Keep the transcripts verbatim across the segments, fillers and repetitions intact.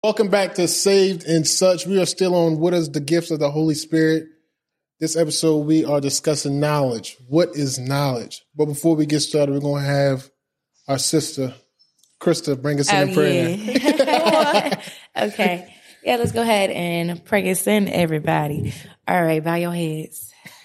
Welcome back to Saved and Such. We are still on what is the gifts of the Holy Spirit. This episode, we are discussing knowledge. What is knowledge? But before we get started, we're going to have our sister, Krista, bring us in oh, in prayer. Yeah. Okay. Yeah, let's go ahead and pray us in, everybody. All right, bow your heads.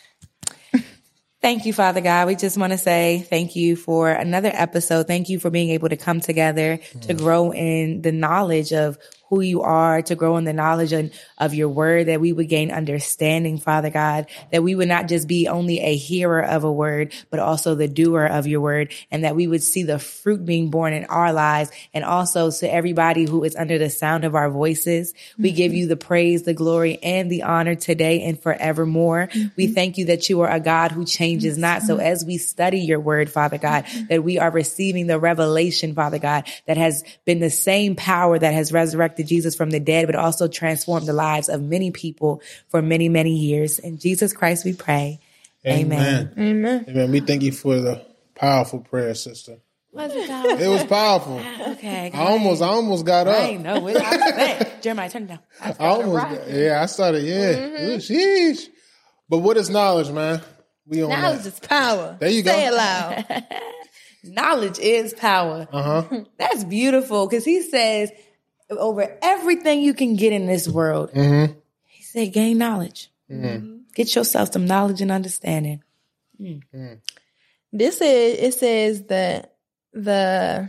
Thank you, Father God. We just want to say thank you for another episode. Thank you for being able to come together mm. to grow in the knowledge of who you are, to grow in the knowledge of, of your word, that we would gain understanding, Father God, that we would not just be only a hearer of a word, but also the doer of your word, and that we would see the fruit being born in our lives. And also to everybody who is under the sound of our voices, we mm-hmm. give you the praise, the glory, and the honor today and forevermore. Mm-hmm. We thank you that you are a God who changes mm-hmm. not. So as we study your word, Father God, mm-hmm. that we are receiving the revelation, Father God, that has been the same power that has resurrected Jesus from the dead, but also transformed the lives of many people for many, many years. In Jesus Christ we pray. Amen. Amen. Amen. Amen. We thank you for the powerful prayer, sister. Was it powerful? It was powerful. Okay. I almost, I almost got up. I ain't know what I was saying. Jeremiah, turn it down. I, I almost, got, yeah, I started, yeah. Mm-hmm. Ooh, sheesh. But what is knowledge, man? We on knowledge that. is power. There you go. Say it loud. Knowledge is power. Uh-huh. That's beautiful, because he says, over everything you can get in this world, mm-hmm. he said, gain knowledge. Mm-hmm. Get yourself some knowledge and understanding. Mm. Mm. This is, it says that the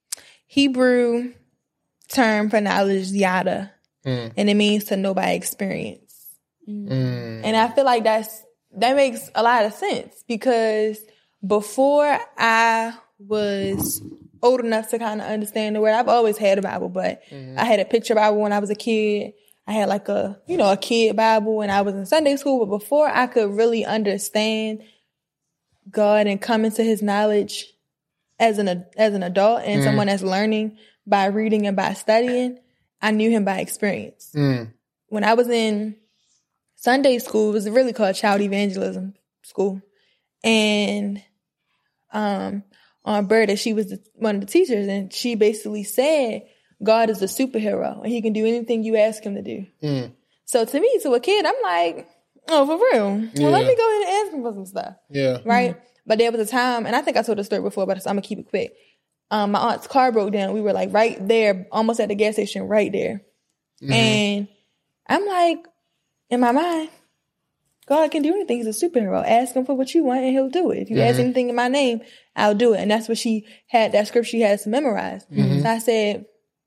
Hebrew term for knowledge is yada, mm. and it means to know by experience. Mm. And I feel like that's that makes a lot of sense, because before I was old enough to kind of understand the word, I've always had a Bible, but mm-hmm. I had a picture Bible when I was a kid. I had like a, you know, a kid Bible when I was in Sunday school. But before I could really understand God and come into his knowledge as an, as an adult and mm. someone that's learning by reading and by studying, I knew him by experience. Mm. When I was in Sunday school, it was really called Child Evangelism School. And, um, on Berta, she was the, one of the teachers, and she basically said, God is a superhero, and he can do anything you ask him to do. Mm. So to me, to a kid, I'm like, oh, for real? Yeah. Well, let me go ahead and ask him for some stuff. Yeah. Right? Mm-hmm. But there was a time, and I think I told the story before, but I'm going to keep it quick. Um, my aunt's car broke down. We were like right there, almost at the gas station, right there. Mm-hmm. And I'm like, in my mind, God can do anything. He's a superhero. Ask him for what you want and he'll do it. If you mm-hmm. ask anything in my name, I'll do it. And that's what she had, that scripture she had to memorize. Mm-hmm. So I said,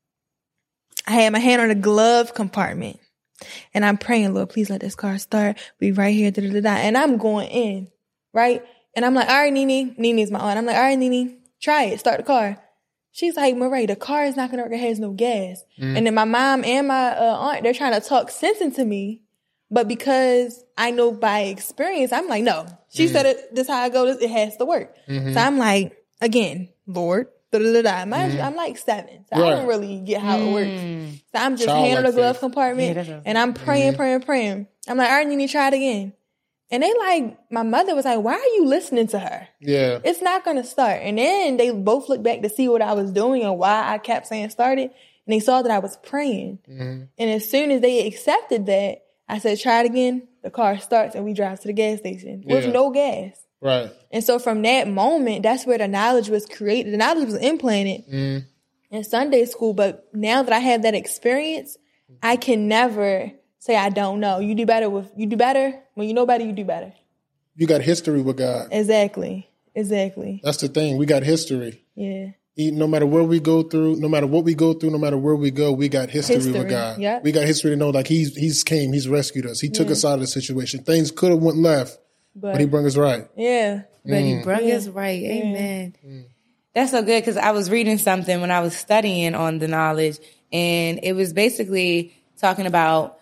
I had my hand on the glove compartment and I'm praying, Lord, please let this car start. Be right here. Da, da, da, da. And I'm going in, right? And I'm like, all right, Nene. Nene's my aunt. I'm like, all right, Nene, try it. Start the car. She's like, Murray, the car is not going to work. It has no gas. Mm-hmm. And then my mom and my uh, aunt, they're trying to talk sense into me. But because I know by experience, I'm like, no. She mm-hmm. said it, this is how I go. This, it has to work. Mm-hmm. So I'm like, again, Lord, da da da da. Mind you, I'm like seven. So right. I don't really get how it works. Mm. So I'm just Child handling like the glove compartment yeah, and I'm praying, mm-hmm. praying, praying. I'm like, all right, you need to try it again. And they like, my mother was like, why are you listening to her? Yeah. It's not going to start. And then they both looked back to see what I was doing and why I kept saying start it. And they saw that I was praying. Mm-hmm. And as soon as they accepted that, I said, try it again. The car starts and we drive to the gas station with yeah. no gas. Right. And so from that moment, that's where the knowledge was created. The knowledge was implanted mm. in Sunday school. But now that I have that experience, I can never say I don't know. You do better with, you do better. When you know better, you do better. You got history with God. Exactly. Exactly. That's the thing. We got history. Yeah. No matter where we go through, no matter what we go through, no matter where we go, we got history, history. with God. Yep. We got history to know, like he's he's came, he's rescued us. He took yeah. us out of the situation. Things could have went left, but, but he brought us right. Yeah. But mm. he brought yeah. us right. Amen. Mm. That's so good, because I was reading something when I was studying on the knowledge, and it was basically talking about,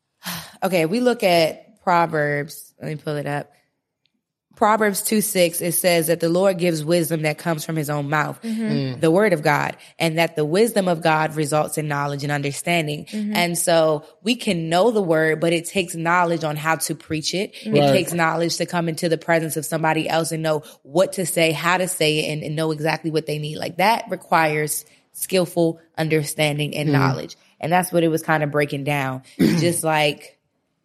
okay, we look at Proverbs. Let me pull it up. Proverbs two six, it says that the Lord gives wisdom that comes from his own mouth, mm-hmm. mm. the word of God, and that the wisdom of God results in knowledge and understanding. Mm-hmm. And so we can know the word, but it takes knowledge on how to preach it. Right. It takes knowledge to come into the presence of somebody else and know what to say, how to say it, and, and know exactly what they need. Like that requires skillful understanding and mm. knowledge. And that's what it was kind of breaking down. Just like,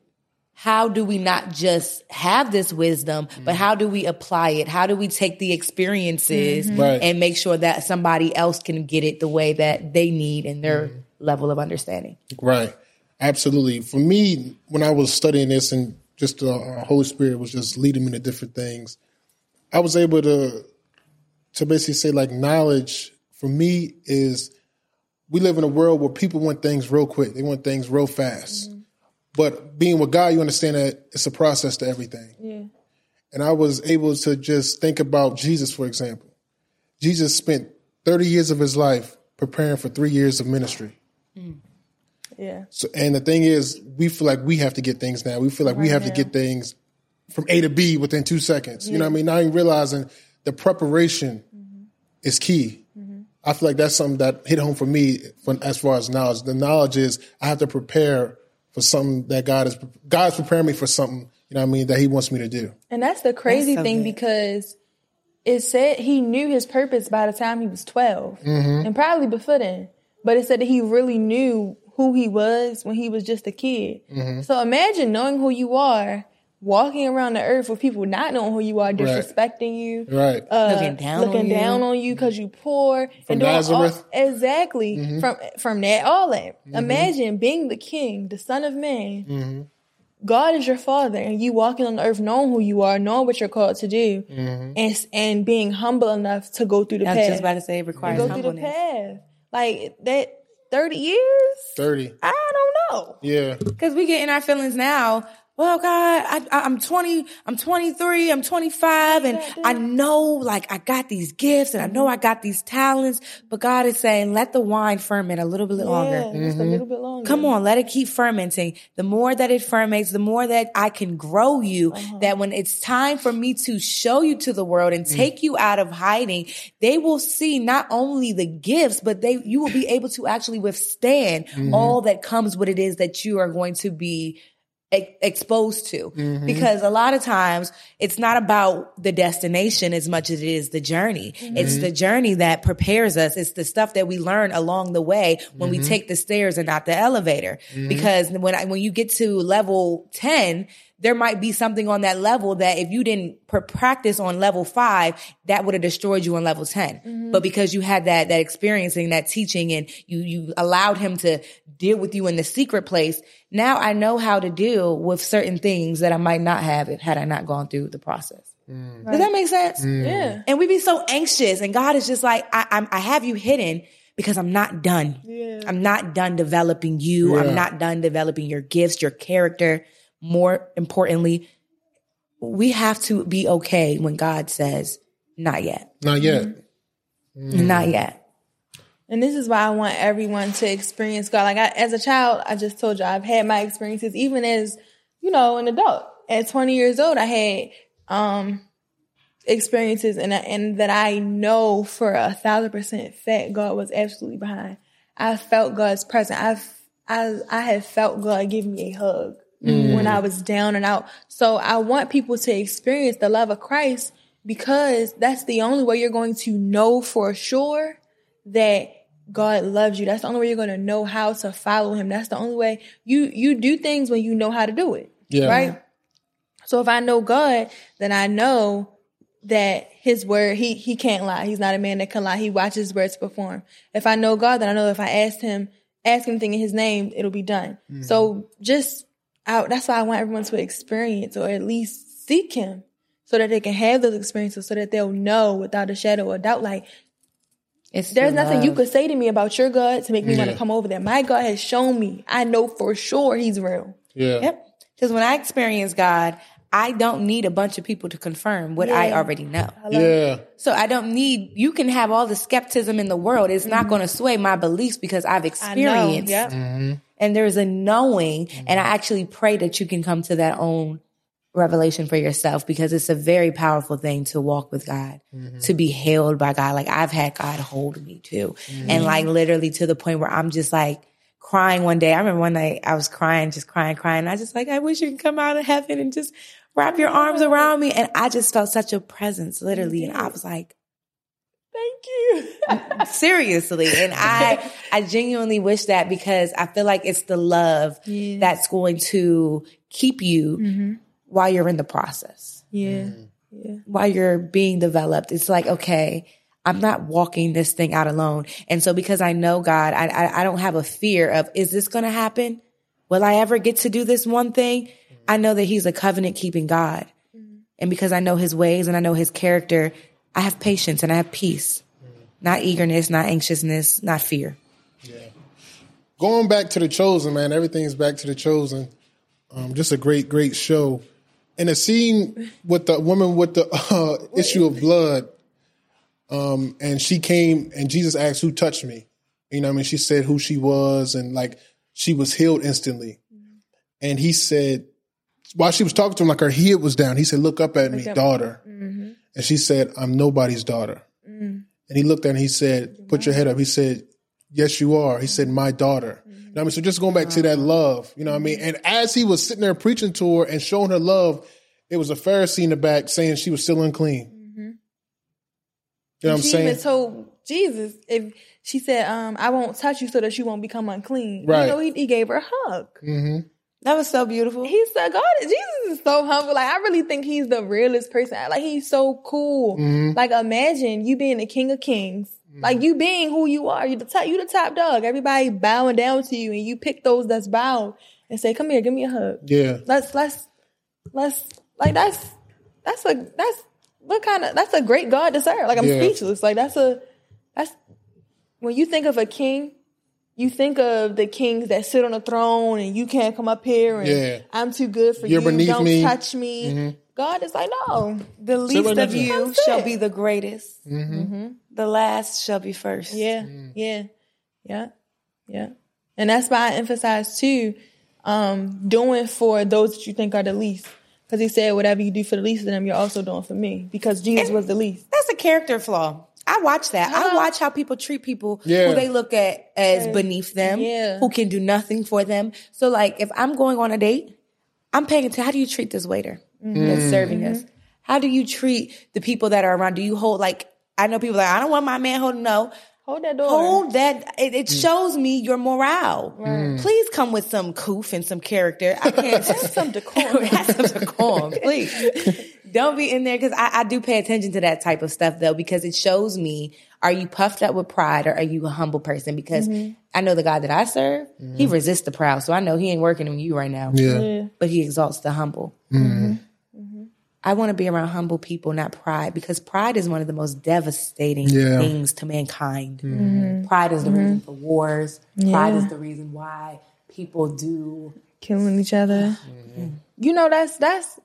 how do we not just have this wisdom, but how do we apply it? How do we take the experiences mm-hmm. right. and make sure that somebody else can get it the way that they need in their mm-hmm. level of understanding? Right. Absolutely. For me, when I was studying this and just the uh, Holy Spirit was just leading me to different things, I was able to to basically say, like, knowledge for me is we live in a world where people want things real quick. They want things real fast. Mm-hmm. But being with God, you understand that it's a process to everything. Yeah. And I was able to just think about Jesus, for example. Jesus spent thirty years of his life preparing for three years of ministry. Mm. Yeah. So, and the thing is, we feel like we have to get things now. We feel like right we have now. to get things from A to B within two seconds. Yeah. You know what I mean? Not even realizing the preparation mm-hmm. is key. Mm-hmm. I feel like that's something that hit home for me for, as far as knowledge. The knowledge is I have to prepare for something that God is God's preparing me for something, you know what I mean, that he wants me to do. And that's the crazy that's so thing good. Because it said he knew his purpose by the time he was twelve mm-hmm. and probably before then. But it said that he really knew who he was when he was just a kid. Mm-hmm. So imagine knowing who you are, walking around the earth with people not knowing who you are, disrespecting right. you, right? Uh, looking down, looking on, down you. on you because you poor, from and doing Nazareth, all, exactly mm-hmm. from from that all that. Mm-hmm. Imagine being the King, the Son of Man. Mm-hmm. God is your Father, and you walking on the earth, knowing who you are, knowing what you're called to do, mm-hmm. and and being humble enough to go through the I path. I was just about to say it requires go humbleness. through the path, like that. Thirty years? Thirty. I don't know. Yeah. Because we get in our feelings now. Well, God, I, I'm twenty, I'm twenty-three, I'm twenty-five, and I know, like, I got these gifts, and I know I got these talents, but God is saying, let the wine ferment a little bit yeah, longer. Just mm-hmm. a little bit longer. Come on, let it keep fermenting. The more that it ferments, the more that I can grow you, uh-huh. that when it's time for me to show you to the world and take mm-hmm. you out of hiding, they will see not only the gifts, but they you will be able to actually withstand mm-hmm. all that comes with it is that you are going to be exposed to mm-hmm. because a lot of times it's not about the destination as much as it is the journey. Mm-hmm. It's the journey that prepares us. It's the stuff that we learn along the way when mm-hmm. we take the stairs and not the elevator. Mm-hmm. Because when I, when you get to level ten, there might be something on that level that if you didn't pr- practice on level five, that would have destroyed you on level ten. Mm-hmm. But because you had that, that experiencing, that teaching, and you, you allowed him to deal with you in the secret place, now I know how to deal with certain things that I might not have it had I not gone through the process. Mm. Does that make sense? Mm. Yeah. And we be so anxious, and God is just like, I, I'm, I have you hidden because I'm not done. Yeah. I'm not done developing you. Yeah. I'm not done developing your gifts, your character. More importantly, we have to be okay when God says, not yet. Not yet. Mm-hmm. Mm. Not yet. And this is why I want everyone to experience God. Like, I, as a child, I just told you, I've had my experiences, even as, you know, an adult. At twenty years old, I had um, experiences and, and that I know for a thousand percent fact God was absolutely behind. I felt God's presence. I've, I, I have felt God give me a hug. Mm. When I was down and out. So I want people to experience the love of Christ because that's the only way you're going to know for sure that God loves you. That's the only way you're going to know how to follow him. That's the only way you, you do things when you know how to do it. Yeah. Right? So if I know God, then I know that his word, he, he can't lie. He's not a man that can lie. He watches his words perform. If I know God, then I know if I asked him, ask anything in his name, it'll be done. Mm-hmm. So just out, that's why I want everyone to experience or at least seek him so that they can have those experiences so that they'll know without a shadow of doubt, like, it's there's the nothing love. You could say to me about your God to make me yeah. want to come over there. My God has shown me. I know for sure he's real. Yeah. Yep. Because when I experience God, I don't need a bunch of people to confirm what yeah. I already know. I yeah. it. So I don't need, you can have all the skepticism in the world. It's mm-hmm. not going to sway my beliefs because I've experienced. Yep. Mm-hmm. And there's a knowing. Mm-hmm. And I actually pray that you can come to that own revelation for yourself because it's a very powerful thing to walk with God, mm-hmm. to be held by God. Like I've had God hold me too. Mm-hmm. And like literally to the point where I'm just like crying one day. I remember one night I was crying, just crying, crying. And I just like, I wish you could come out of heaven and just wrap your arms around me. And I just felt such a presence literally. And I was like, Thank you. Seriously. And I, I genuinely wish that, because I feel like it's the love Yes. that's going to keep you Mm-hmm. while you're in the process, Yeah. Yeah. while you're being developed. It's like, okay, I'm not walking this thing out alone. And so because I know God, I, I, I don't have a fear of, is this going to happen? Will I ever get to do this one thing? I know that he's a covenant keeping God. And because I know his ways and I know his character, I have patience and I have peace, not eagerness, not anxiousness, not fear. Yeah. Going back to The Chosen, man, everything is back to The Chosen. Um, just a great, great show. And the scene with the woman with the uh, issue of blood, um, and she came and Jesus asked, who touched me? You know what I mean? She said who she was, and like she was healed instantly. And he said, while she was talking to him, like her head was down, he said, look up at me, up. daughter. Mm-hmm. And she said, I'm nobody's daughter. Mm. And he looked at her and he said, put your head up. He said, yes, you are. He said, my daughter. You know what I mean? So just going back to that love, you know what I mean? And as he was sitting there preaching to her and showing her love, it was a Pharisee in the back saying she was still unclean. Mm-hmm. You know what I'm She saying? even told Jesus, if she said, um, I won't touch you so that you won't become unclean. Right. You know, he, he gave her a hug. Mm-hmm. That was so beautiful. He said, God, Jesus is so humble. Like, I really think he's the realest person. Like, he's so cool. Mm-hmm. Like, imagine you being the King of Kings. Mm-hmm. Like, you being who you are. You the top, you the top dog. Everybody bowing down to you, and you pick those that's bowed and say, come here, give me a hug. Yeah. Let's, let's, let's, like, that's, that's a, that's, what kind of, that's a great God to serve. Like, I'm Yeah. speechless. Like, that's a, that's, when you think of a king, you think of the kings that sit on a throne and you can't come up here and Yeah. I'm too good for You're you. beneath Don't me. touch me. Mm-hmm. God is like, no. The right least next of to you That's shall it. be the greatest. Mm-hmm. The last shall be first. Yeah, Mm. yeah, yeah, yeah. And that's why I emphasize too, um, doing for those that you think are the least. Because he said, whatever you do for the least of them, you're also doing for me. Because Jesus was the least. That's a character flaw. I watch that. I Uh-huh. watch how people treat people Yeah. who they look at as beneath them, Yeah. who can do nothing for them. So like if I'm going on a date, I'm paying attention. How do you treat this waiter that's serving us? How do you treat the people that are around? Do you hold like, I know people like, I don't want my man holding, no. Hold that door. Hold that. It, it shows me your morale. Please come with some coof and some character. I can't. Have some decorum. Have some decorum, please. Don't be in there because I, I do pay attention to that type of stuff though, because it shows me, are you puffed up with pride or are you a humble person? Because I know the God that I serve, he resists the proud. So I know he ain't working on you right now. Yeah. Yeah. But he exalts the humble. Mm-hmm. I want to be around humble people, not pride, because pride is one of the most devastating Yeah. things to mankind. Pride is the reason for wars. Pride Yeah. is the reason why people do. Killing each other. You know, that's, that's,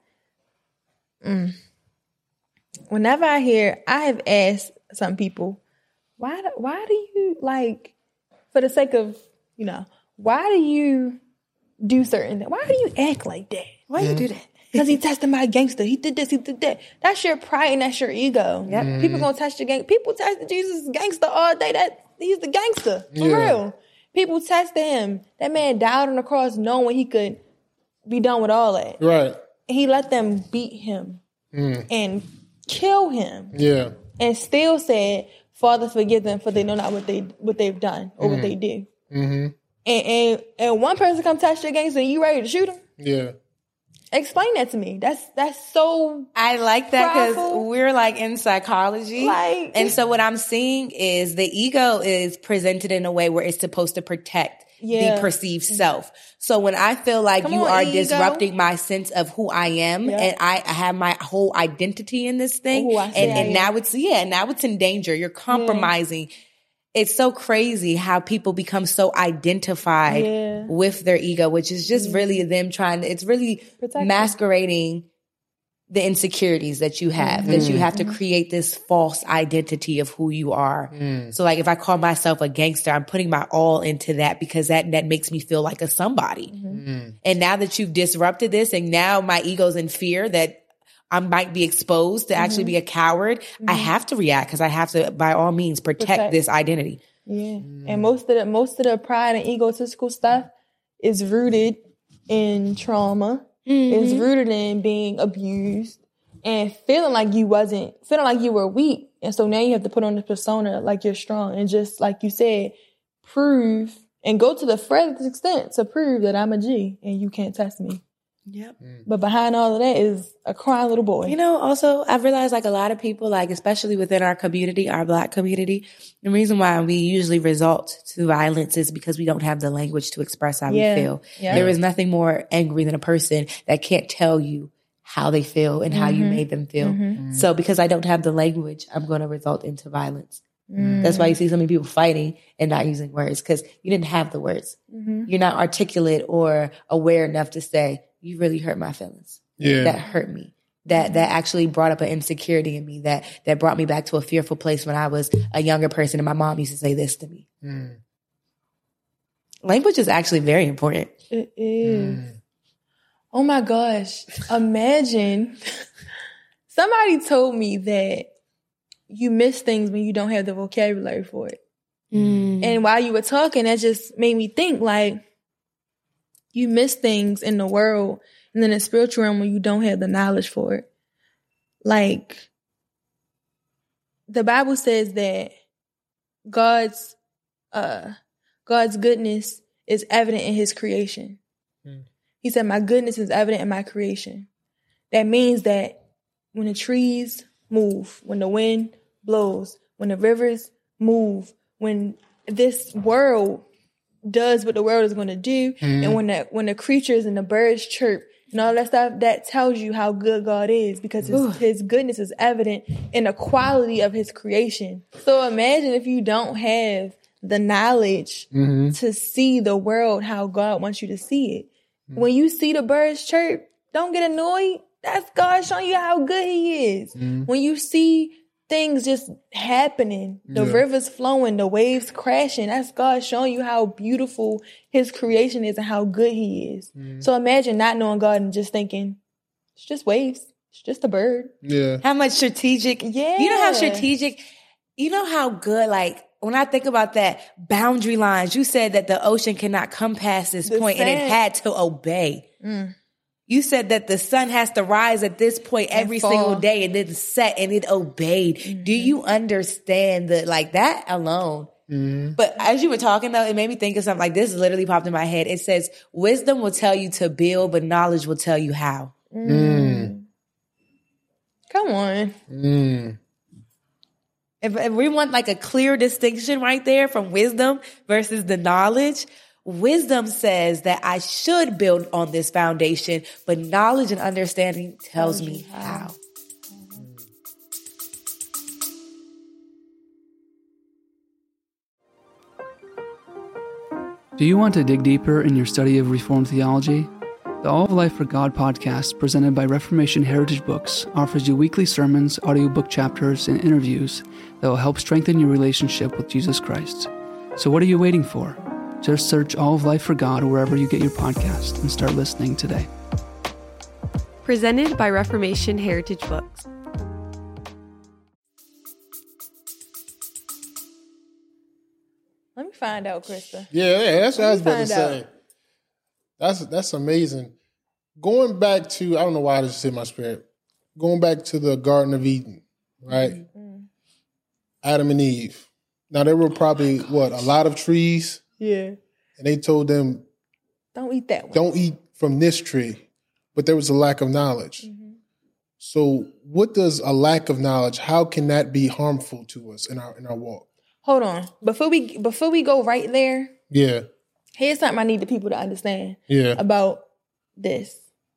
mm. Whenever I hear, I have asked some people, why, do- why do you, like, for the sake of, you know, why do you do certain things? Why do you act like that? Why you do that? Because he tested my gangster. He did this, he did that. That's your pride and that's your ego. Yep. People gonna test your gang. People tested Jesus' gangster all day. That he's the gangster. For Yeah. real. People tested him. That man died on the cross knowing he could be done with all that. Right. And he let them beat him and kill him. Yeah. And still said, Father, forgive them for they know not what they what they've done or what they do. Mm-hmm. And, and and one person come touch your gangster and you ready to shoot him? Yeah. Explain that to me. That's that's so I like that because Prideful. we're like in psychology. Like- and so what I'm seeing is the ego is presented in a way where it's supposed to protect Yeah. the perceived self. So when I feel like Come you on, are ego. disrupting my sense of who I am Yeah. and I have my whole identity in this thing Who I and, say I and am. now it's, yeah, now it's in danger. You're compromising. It's so crazy how people become so identified Yeah. with their ego, which is just really them trying to, it's really Protect masquerading the insecurities that you have, that you have to create this false identity of who you are. So like if I call myself a gangster, I'm putting my all into that because that, that makes me feel like a somebody. And now that you've disrupted this and now my ego's in fear that I might be exposed to actually be a coward, I have to react because I have to, by all means, protect, Protect. this identity. Yeah. And most of the most of the pride and egotistical stuff is rooted in trauma. Is rooted in being abused and feeling like you wasn't, feeling like you were weak. And so now you have to put on the persona like you're strong and just, like you said, prove and go to the furthest extent to prove that I'm a G and you can't test me. Yep. Mm. But behind all of that is a crying little boy. You know, also, I've realized like a lot of people, like especially within our community, our Black community, the reason why we usually resort to violence is because we don't have the language to express how Yeah. we feel. Yeah. There is nothing more angry than a person that can't tell you how they feel and how you made them feel. Mm-hmm. So because I don't have the language, I'm going to result into violence. Mm. That's why you see so many people fighting and not using words, because you didn't have the words. Mm-hmm. You're not articulate or aware enough to say, you really hurt my feelings. Yeah. That hurt me. That that actually brought up an insecurity in me that that brought me back to a fearful place when I was a younger person and my mom used to say this to me. Mm. Language is actually very important. It is. Mm. Oh my gosh. Imagine somebody told me that you miss things when you don't have the vocabulary for it. Mm. And while you were talking, that just made me think like you miss things in the world and in the spiritual realm when you don't have the knowledge for it. Like the Bible says that God's uh God's goodness is evident in his creation. Mm. He said, my goodness is evident in my creation. That means that when the trees move, when the wind blows, when the rivers move, when this world does what the world is going to do, Mm. and when the when the creatures and the birds chirp and all that stuff, that tells you how good God is, because his, his goodness is evident in the quality of his creation. So imagine if you don't have the knowledge Mm-hmm. to see the world how God wants you to see it. When you see the birds chirp, don't get annoyed. That's God showing you how good he is. Mm-hmm. When you see things just happening, the Yeah. rivers flowing, the waves crashing, that's God showing you how beautiful his creation is and how good he is. Mm-hmm. So imagine not knowing God and just thinking, it's just waves. It's just a bird. Yeah. How much strategic, Yeah. you know how strategic, you know how good, like, when I think about that, boundary lines, you said that the ocean cannot come past this The point and it sand. had to obey. Mm. You said that the sun has to rise at this point every fall. single day and then set and it obeyed. Do you understand the, like that alone? Mm-hmm. But as you were talking though, it made me think of something like this literally popped in my head. It says, wisdom will tell you to build, but knowledge will tell you how. Mm. Come on. Mm. If, if we want like a clear distinction right there from wisdom versus the knowledge, wisdom says that I should build on this foundation, but knowledge and understanding tells me how. Do you want to dig deeper in your study of Reformed theology? The All of Life for God podcast, presented by Reformation Heritage Books, offers you weekly sermons, audiobook chapters, and interviews that will help strengthen your relationship with Jesus Christ. So what are you waiting for? Just search All of Life for God wherever you get your podcast and start listening today. Presented by Reformation Heritage Books. Let me find out, Krista. Yeah, yeah, that's what I was about to find say. out. That's that's amazing. Going back to, I don't know why I just hit my spirit. Going back to the Garden of Eden, right? Mm-hmm. Adam and Eve. Now there were probably what, a lot of trees, Yeah. and they told them Don't eat that one. don't eat from this tree, but there was a lack of knowledge. Mm-hmm. So, what does a lack of knowledge? How can that be harmful to us in our in our walk? Hold on. Before we before we go right there, Yeah, here's something I need the people to understand yeah, about this.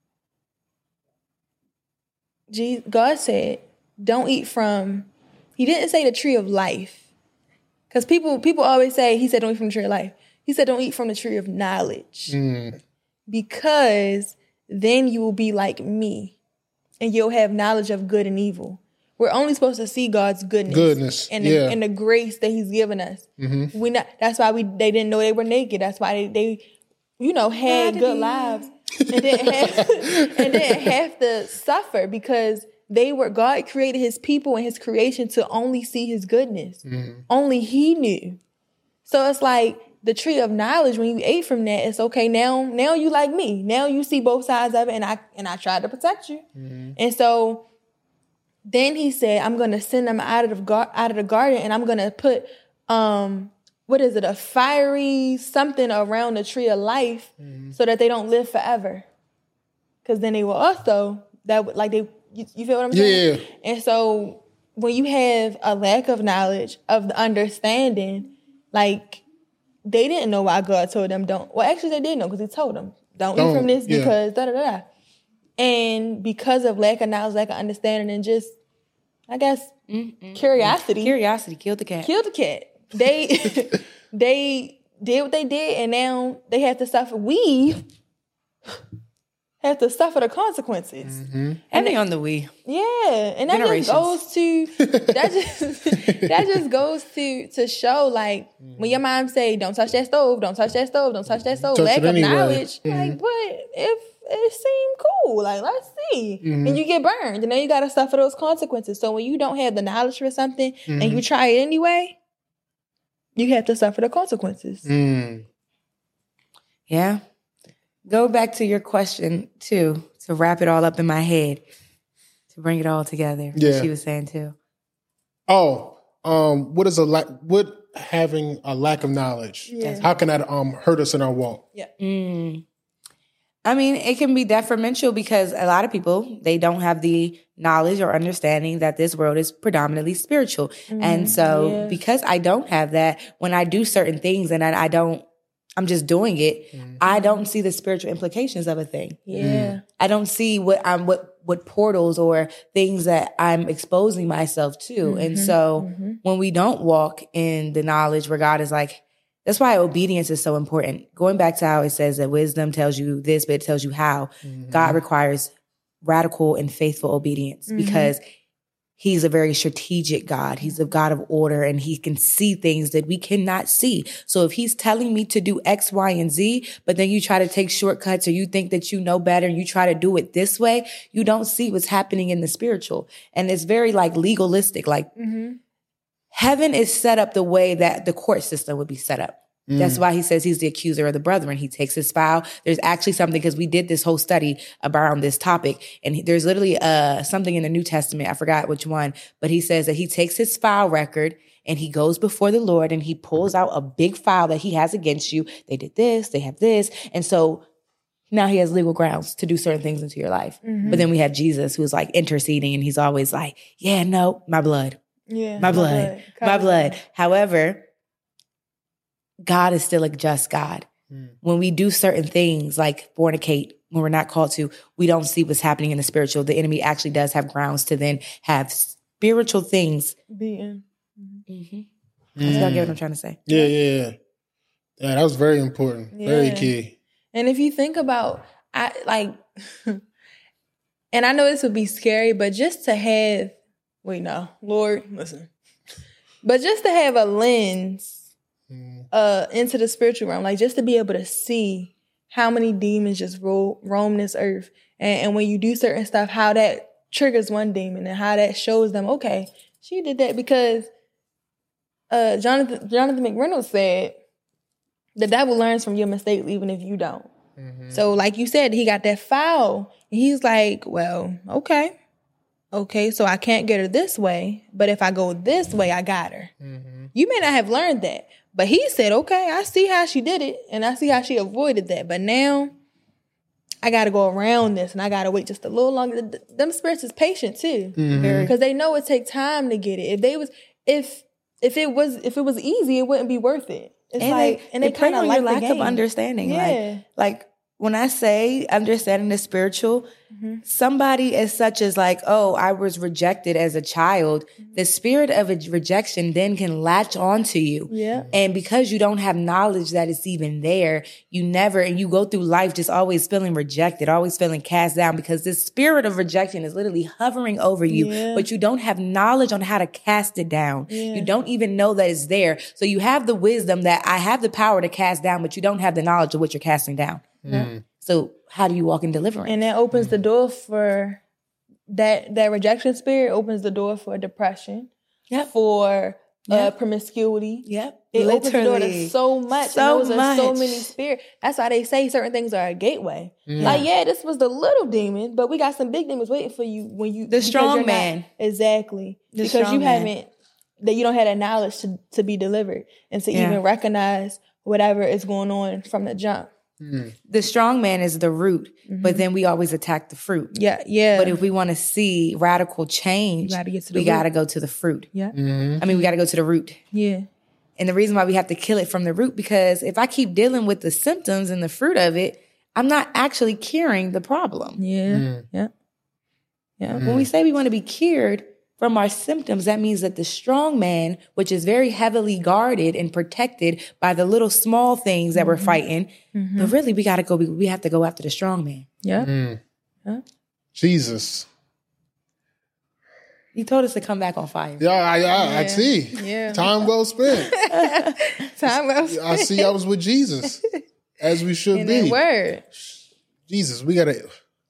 Je- God said, "Don't eat from." He didn't say the tree of life, because people people always say He said, "Don't eat from the tree of life." He said, "Don't eat from the tree of knowledge," mm, because then you will be like me, and you'll have knowledge of good and evil. We're only supposed to see God's goodness, Goodness, and the, yeah. and the grace that He's given us. Mm-hmm. We not. That's why we they didn't know they were naked. That's why they, they you know, had good lives and didn't have and didn't have to suffer, because they were God created His people and His creation to only see His goodness. Mm-hmm. Only He knew. So it's like the tree of knowledge. When you ate from that, it's okay. Now, now you like me. Now you see both sides of it, and I and I tried to protect you. Mm-hmm. And so then he said, I'm going to send them out of the gar- out of the garden, and I'm going to put, um, what is it, a fiery something around the tree of life, mm-hmm. so that they don't live forever. Because then they will also, that would, like they, you, you feel what I'm saying? Yeah. And so when you have a lack of knowledge, of the understanding, like they didn't know why God told them don't. Well, actually they did know, because he told them, don't, don't eat from this, yeah. because da da da. And because of lack of knowledge, lack of understanding, and just, I guess, Mm-mm. curiosity. Curiosity killed the cat. Killed the cat. They they did what they did, and now they have to suffer. We have to suffer the consequences. Mm-hmm. And they on the we. Yeah. And that just goes to, that just, that just goes to, to show, like, mm-hmm. when your mom say, don't touch that stove, don't touch that stove, don't touch that stove, touch lack of anyway. knowledge, mm-hmm. like, but if it seemed cool, like, let's see. Mm-hmm. And you get burned, and then you got to suffer those consequences. So when you don't have the knowledge for something, mm-hmm. and you try it anyway, you have to suffer the consequences. Mm. Yeah. Go back to your question, too, to wrap it all up in my head, to bring it all together. Yeah. She was saying, too. Oh, um, what is a lack, what having a lack of knowledge, yeah. how can that um hurt us in our walk? Yeah. Mm. I mean, it can be detrimental because a lot of people, they don't have the knowledge or understanding that this world is predominantly spiritual. Mm-hmm. And so yeah. because I don't have that, when I do certain things and I, I don't, I'm just doing it, mm-hmm. I don't see the spiritual implications of a thing. Yeah. I don't see what I'm, what, what portals or things that I'm exposing myself to. Mm-hmm. And so mm-hmm. when we don't walk in the knowledge where God is like, that's why obedience is so important. Going back to how it says that wisdom tells you this, but it tells you how. Mm-hmm. God requires radical and faithful obedience mm-hmm. because he's a very strategic God. He's a God of order, and he can see things that we cannot see. So if he's telling me to do X, Y, and Z, but then you try to take shortcuts or you think that you know better and you try to do it this way, you don't see what's happening in the spiritual. And it's very like legalistic. Like mm-hmm. heaven is set up the way that the court system would be set up. Mm. That's why he says he's the accuser of the brethren. He takes his file. There's actually something, because we did this whole study around this topic, and there's literally uh something in the New Testament, I forgot which one, but he says that he takes his file record and he goes before the Lord and he pulls out a big file that he has against you. They did this, they have this. And so now he has legal grounds to do certain things into your life. Mm-hmm. But then we have Jesus, who's like interceding, and he's always like, yeah, no, my blood. Yeah, my blood, my blood. My blood. However, God is still a just God. Mm. When we do certain things like fornicate, when we're not called to, we don't see what's happening in the spiritual. The enemy actually does have grounds to then have spiritual things. Beaten. Mm-hmm. Mm-hmm. Mm. That's what I'm trying to say. Yeah, yeah, yeah. Yeah, that was very important. Yeah. Very key. And if you think about, I like, and I know this would be scary, but just to have, wait, no, Lord, listen. But just to have a lens uh, into the spiritual realm, like just to be able to see how many demons just ro- roam this earth. And, and when you do certain stuff, how that triggers one demon and how that shows them, okay, she did that because uh, Jonathan, Jonathan McReynolds said, the devil learns from your mistakes even if you don't. Mm-hmm. So like you said, he got that foul. And he's like, well, okay. Okay, so I can't get her this way, but if I go this way, I got her. Mm-hmm. You may not have learned that, but he said, okay, I see how she did it, and I see how she avoided that. But now I got to go around this, and I got to wait just a little longer. Them spirits is patient too, because mm-hmm. they know it takes time to get it. If they was, if if it was, if it was easy, it wouldn't be worth it. It's and like, they, and they, they kind of like your lack the game. of understanding. Yeah. Like, like when I say understanding the spiritual, mm-hmm. somebody as such as like, oh, I was rejected as a child, mm-hmm. the spirit of a rejection then can latch onto you. Yeah. And because you don't have knowledge that it's even there, you never, and you go through life just always feeling rejected, always feeling cast down, because this spirit of rejection is literally hovering over you, yeah. but you don't have knowledge on how to cast it down. Yeah. You don't even know that it's there. So you have the wisdom that I have the power to cast down, but you don't have the knowledge of what you're casting down. Mm. So how do you walk in deliverance? And that opens mm. the door for that that rejection spirit opens the door for depression, yep. for yep. uh, promiscuity. Yep. It opens the door to Literally. so much. So and those are so much. many spirits. That's why they say certain things are a gateway. Mm. Like, yeah, this was the little demon, but we got some big demons waiting for you when you The because strong you're not- man. exactly. The because strong you man. haven't that you don't have that knowledge to, to be delivered and to Yeah. even recognize whatever is going on from the jump. The strong man is the root, but then we always attack the fruit. Yeah, yeah. But if we want to see radical change, You gotta get to the we root. got to go to the fruit. yeah, Mm-hmm. I mean, we got to go to the root. yeah. And the reason why we have to kill it from the root, because if I keep dealing with the symptoms and the fruit of it, I'm not actually curing the problem. Yeah, yeah, yeah. When we say we want to be cured from our symptoms, that means that the strong man, which is very heavily guarded and protected by the little small things that we're fighting, but really we got to go, we have to go after the strong man. Yeah. Jesus. He told us to come back on fire. Yeah, I, I, I see. Yeah. Time well spent. Time well I see I was with Jesus, as we should in be. that word. Jesus, we gotta,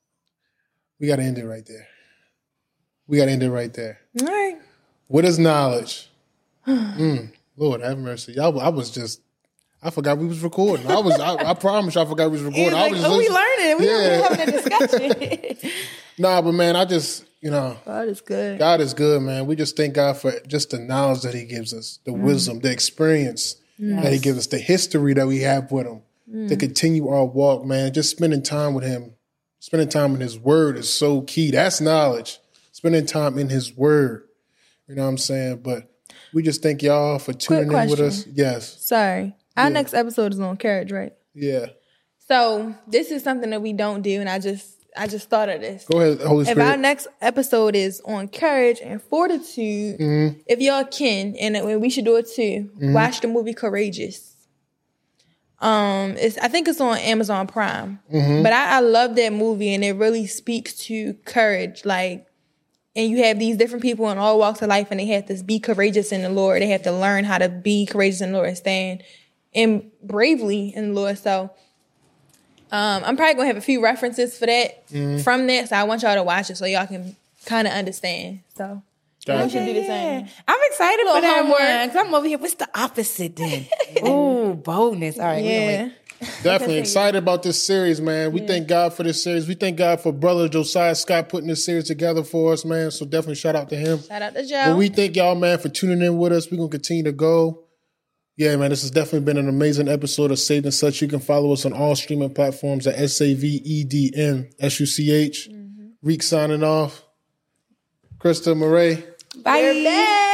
we gotta end it right there. We gotta end it right there. All right. What is knowledge? Mm, Lord have mercy. I, I was just, I forgot we was recording. I was, I, I promise you I forgot we was recording. I Like, was just oh, we listening. learning. We Yeah. we're having a discussion. Nah, but man, I just, you know, God is good. God is good, man. We just thank God for just the knowledge that He gives us, the wisdom, the experience that He gives us, the history that we have with Him to continue our walk, man. Just spending time with Him, spending time in His Word is so key. That's knowledge. Spending time in His Word. You know what I'm saying? But we just thank y'all for tuning in with us. question. Yes. Sorry. Our next episode is on courage, right? Yeah. So this is something that we don't do, and I just I just thought of this. Go ahead, Holy If Spirit. our next episode is on courage and fortitude, Mm-hmm. if y'all can, and it- we should do it too, watch the movie Courageous. Um, it's I think it's on Amazon Prime, Mm-hmm. but I, I love that movie, and it really speaks to courage. Like, and you have these different people in all walks of life, and they have to be courageous in the Lord. They have to learn how to be courageous in the Lord and stand and bravely in the Lord. So. Um, I'm probably gonna have a few references for that from that, so I want y'all to watch it so y'all can kind of understand. So Gotcha. we should do the same. I'm excited for Little that homework. one. Cause I'm over here. What's the opposite then? Ooh, boldness. All right. we gonna Yeah, wait. Definitely excited about this series, man. We thank God for this series. We thank God for Brother Josiah Scott putting this series together for us, man. So definitely shout out to him. shout out to But Joe. we thank y'all, man, for tuning in with us. We're going to continue to go. Yeah, man, this has definitely been an amazing episode of Saved and Such. You can follow us on all streaming platforms at S A V E D N S U C H. Reek signing off. Krista Murray. Bye. We're back.